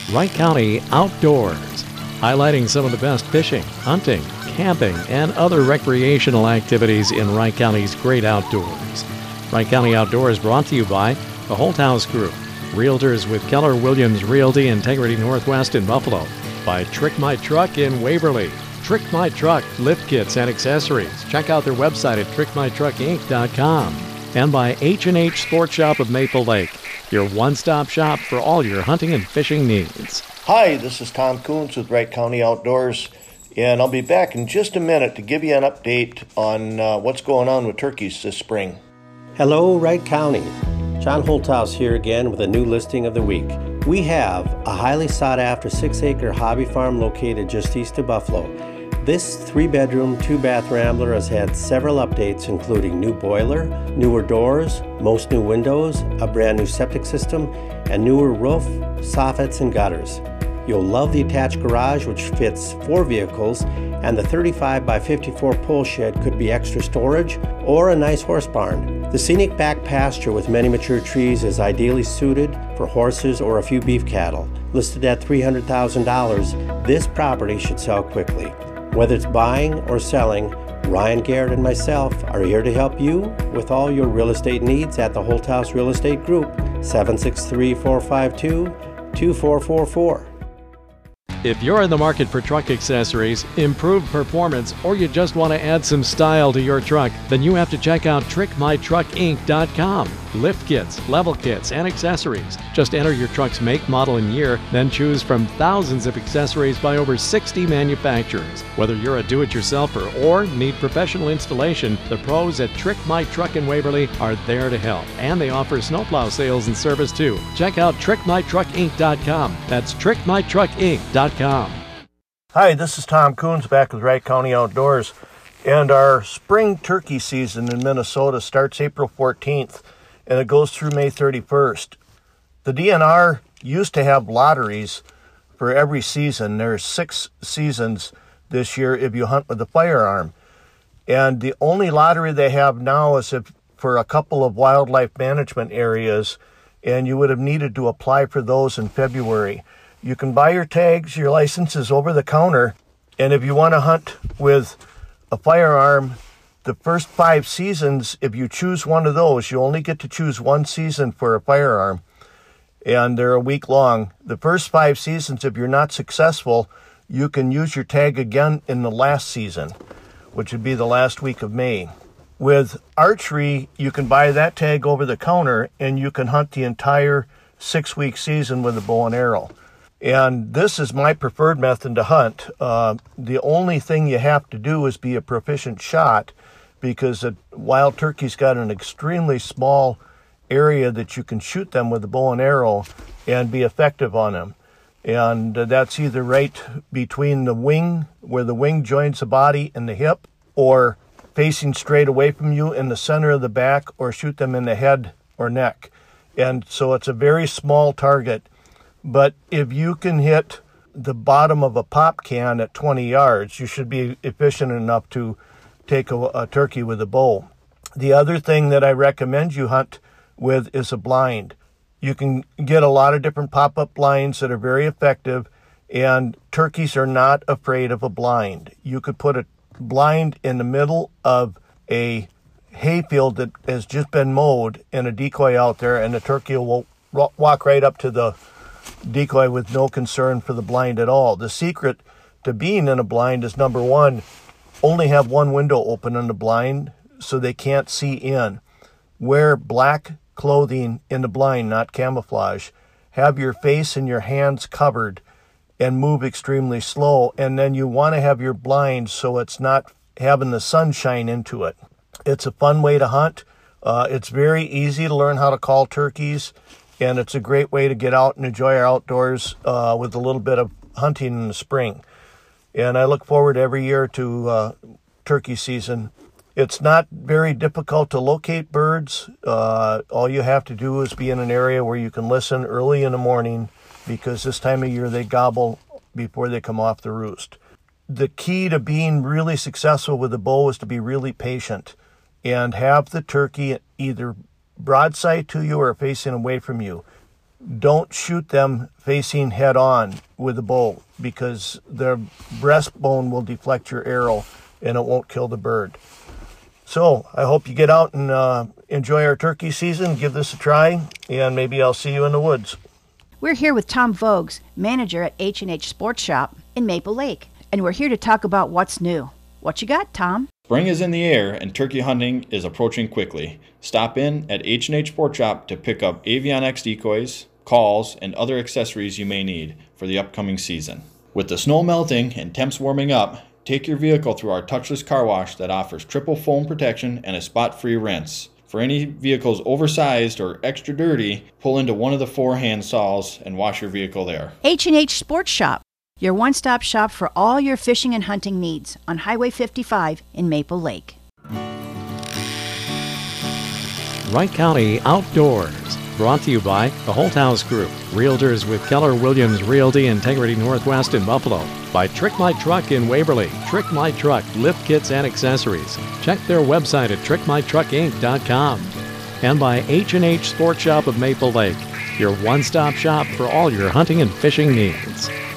Wright County Outdoors, highlighting some of the best fishing, hunting, camping, and other recreational activities in Wright County's great outdoors. Wright County Outdoors brought to you by the Holthouse Group, Realtors with Keller Williams Realty Integrity Northwest in Buffalo, by Trick My Truck in Waverly, Trick My Truck lift kits and accessories. Check out their website at trickmytruckinc.com. And by H&H Sports Shop of Maple Lake, your one-stop shop for all your hunting and fishing needs. Hi, this is Tom Coons with Wright County Outdoors, and I'll be back in just a minute to give you an update on what's going on with turkeys this spring. Hello, Wright County. John Holthouse here again with a new listing of the week. We have a highly sought-after 6-acre hobby farm located just east of Buffalo. This 3-bedroom, 2-bath rambler has had several updates, including new boiler, newer doors, most new windows, a brand new septic system, and newer roof, soffits, and gutters. You'll love the attached garage, which fits 4 vehicles, and the 35 by 54 pole shed could be extra storage or a nice horse barn. The scenic back pasture with many mature trees is ideally suited for horses or a few beef cattle. Listed at $300,000, this property should sell quickly. Whether it's buying or selling, Ryan Garrett and myself are here to help you with all your real estate needs at the Holthouse Real Estate Group, 763-452-2444. If you're in the market for truck accessories, improved performance, or you just want to add some style to your truck, then you have to check out TrickMyTruckInc.com. Lift kits, level kits, and accessories. Just enter your truck's make, model, and year, then choose from thousands of accessories by over 60 manufacturers. Whether you're a do-it-yourselfer or need professional installation, the pros at Trick My Truck in Waverly are there to help. And they offer snowplow sales and service too. Check out TrickMyTruckInc.com. That's TrickMyTruckInc.com. Hi, this is Tom Coons back with Wright County Outdoors, and our spring turkey season in Minnesota starts April 14th. And it goes through May 31st. The DNR used to have lotteries for every season. There's 6 seasons this year if you hunt with a firearm. And the only lottery they have now is for a couple of wildlife management areas, and you would have needed to apply for those in February. You can buy your tags, your licenses over the counter, and if you want to hunt with a firearm, the first 5 seasons, if you choose one of those, you only get to choose one season for a firearm, and they're a week long. The first 5 seasons, if you're not successful, you can use your tag again in the last season, which would be the last week of May. With archery, you can buy that tag over the counter, and you can hunt the entire 6-week season with a bow and arrow. And this is my preferred method to hunt. The only thing you have to do is be a proficient shot, because a wild turkey's got an extremely small area that you can shoot them with a bow and arrow and be effective on them. And that's either right between the wing, where the wing joins the body, and the hip, or facing straight away from you in the center of the back, or shoot them in the head or neck. And so it's a very small target. But if you can hit the bottom of a pop can at 20 yards, you should be efficient enough to take a turkey with a bow. The other thing that I recommend you hunt with is a blind. You can get a lot of different pop-up blinds that are very effective, and turkeys are not afraid of a blind. You could put a blind in the middle of a hayfield that has just been mowed and a decoy out there, and the turkey will walk right up to the decoy with no concern for the blind at all. The secret to being in a blind is, number one, only have one window open on the blind so they can't see in. Wear black clothing in the blind, not camouflage. Have your face and your hands covered and move extremely slow. And then you want to have your blind so it's not having the sun shine into it. It's a fun way to hunt. It's very easy to learn how to call turkeys, and it's a great way to get out and enjoy our outdoors with a little bit of hunting in the spring. And I look forward every year to turkey season. It's not very difficult to locate birds. All you have to do is be in an area where you can listen early in the morning, because this time of year they gobble before they come off the roost. The key to being really successful with a bow is to be really patient and have the turkey either broadside to you or facing away from you. don't shoot them facing head on with a bow, because the breastbone will deflect your arrow and it won't kill the bird. So I hope you get out and enjoy our turkey season. Give this a try, and maybe I'll see you in the woods. We're here with Tom Voges, manager at H&H Sports Shop in Maple Lake, and we're here to talk about what's new. What you got, Tom? Spring is in the air and turkey hunting is approaching quickly. Stop in at H&H Sports Shop to pick up Avian X decoys, calls, and other accessories you may need for the upcoming season. With the snow melting and temps warming up, take your vehicle through our touchless car wash that offers triple foam protection and a spot-free rinse. For any vehicles oversized or extra dirty, pull into one of the 4 hand saws and wash your vehicle there. H&H Sports Shop, your one-stop shop for all your fishing and hunting needs on Highway 55 in Maple Lake. Wright County Outdoors, brought to you by the Holthouse Group, Realtors with Keller Williams Realty Integrity Northwest in Buffalo, by Trick My Truck in Waverly, Trick My Truck lift kits and accessories. Check their website at trickmytruckinc.com, and by H&H Sports Shop of Maple Lake, your one-stop shop for all your hunting and fishing needs.